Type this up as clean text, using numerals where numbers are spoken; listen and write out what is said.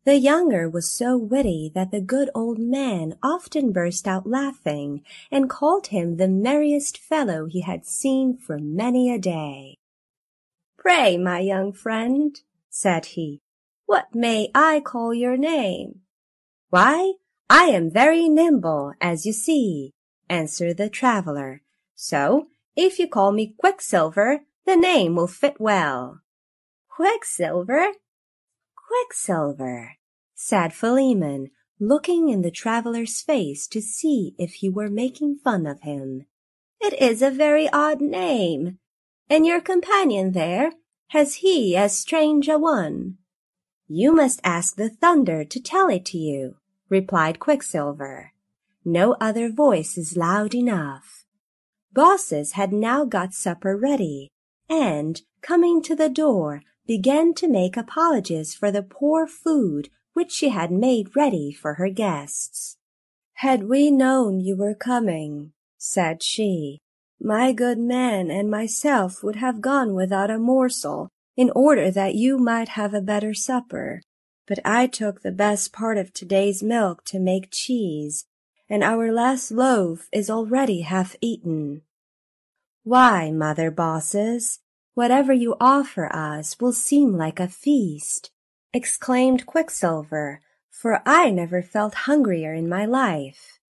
The younger was so witty that the good old man often burst out laughing and called him the merriest fellow he had seen for many a day. "Pray, my young friend," said he, "what may I call your name?" "Why, I am very nimble, as you see," answered the traveler, "so if you call me Quicksilver, the name will fit well." "Quicksilver? Quicksilver," said Philemon, looking in the traveler's face to see if he were making fun of him. "It is a very odd name. And your companion there, has he as strange a one?" "You must ask the thunder to tell it to you," replied Quicksilver. "No other voice is loud enough." Baucis had now got supper ready, and, coming to the door, began to make apologies for the poor food which she had made ready for her guests. "Had we known you were coming," said she, "my good man and myself would have gone without a morsel, in order that you might have a better supper. But I took the best part of today's milk to make cheese, and our last loaf is already half eaten." "Why, Mother Baucis, whatever you offer us will seem like a feast," exclaimed Quicksilver, "for I never felt hungrier in my life."